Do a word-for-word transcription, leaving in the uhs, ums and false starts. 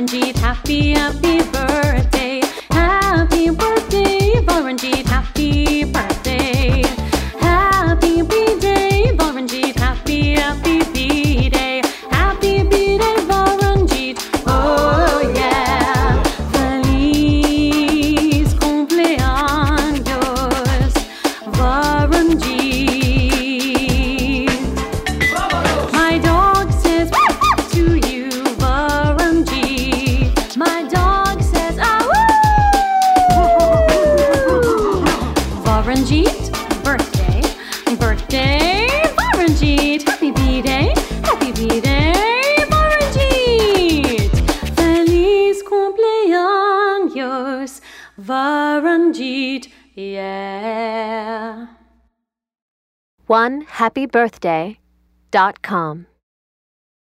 Varanjeet, happy, happy birthday. Happy birthday, Varanjeet, happy birthday. Happy B-Day, Varanjeet, happy, happy B-Day. Happy B-Day, Varanjeet, oh yeah. Feliz cumpleaños, Varanjeet. My dog says to you, Varanjeet. My dog says, ah, woo! Varanjeet, birthday, birthday, Varanjeet. Happy B-Day, happy B-Day, Varanjeet. Feliz cumpleaños, Varanjeet, yeah. one happy birthday dot com